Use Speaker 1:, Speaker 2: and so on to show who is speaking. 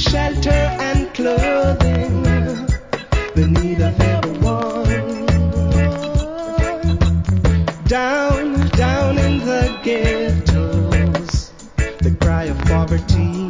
Speaker 1: shelter and clothing, the need of everyone. Down in the ghettos, the cry of poverty.